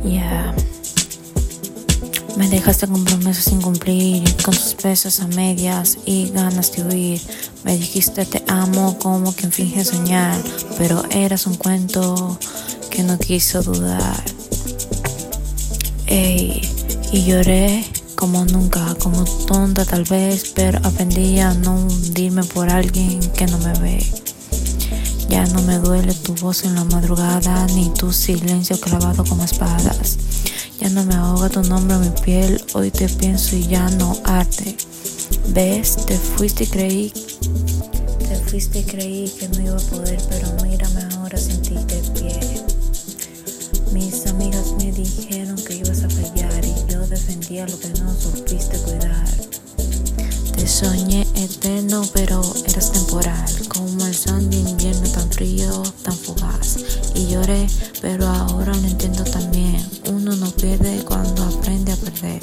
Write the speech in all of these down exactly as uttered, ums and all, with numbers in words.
Yeah. Me dejaste compromisos sin cumplir, con tus besos a medias y ganas de huir. Me dijiste te amo como quien finge soñar, pero eras un cuento que no quiso dudar. Ey, y lloré como nunca, como tonta tal vez, pero aprendí a no hundirme por alguien que no me ve. Ya no me duele tu voz en la madrugada, ni tu silencio clavado como espadas. Ya no me ahoga tu nombre en mi piel, hoy te pienso y ya no arde. ¿Ves? Te fuiste y creí, te fuiste y creí que no iba a poder, pero mírame ahora sin ti de pie. Mis amigas me dijeron que ibas a fallar y yo defendía lo que no supiste cuidar. Te soñé eterno, pero eras temporal, como el sol de invierno tan frío, tan fugaz. Y lloré, pero ahora lo entiendo también. Uno no pierde cuando aprende a perder.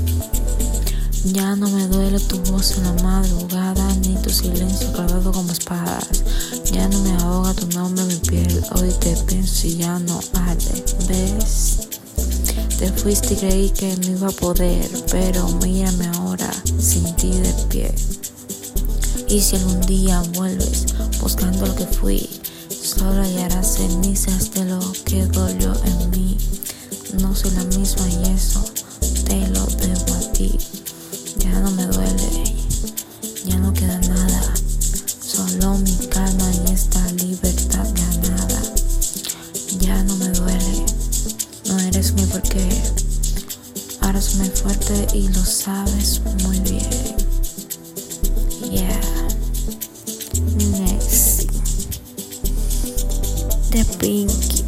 Ya no me duele tu voz en la madrugada, ni tu silencio clavado como espadas. Ya no me ahoga tu nombre en mi piel, hoy te pienso y ya no arde. ¿Ves? Te fuiste y creí que no iba a poder, pero mírame ahora sin ti de pie. Y si algún día vuelves buscando lo que fui, solo hallarás cenizas de lo que dolió en mí. No soy la misma y eso te lo debo a ti. Ya no me duele, ya no queda nada, solo mi calma y esta libertad ganada. Ya no me duele, no eres mi porqué. Ahora soy muy fuerte y lo sabes muy bien. Yeah, Nessie de Pinky.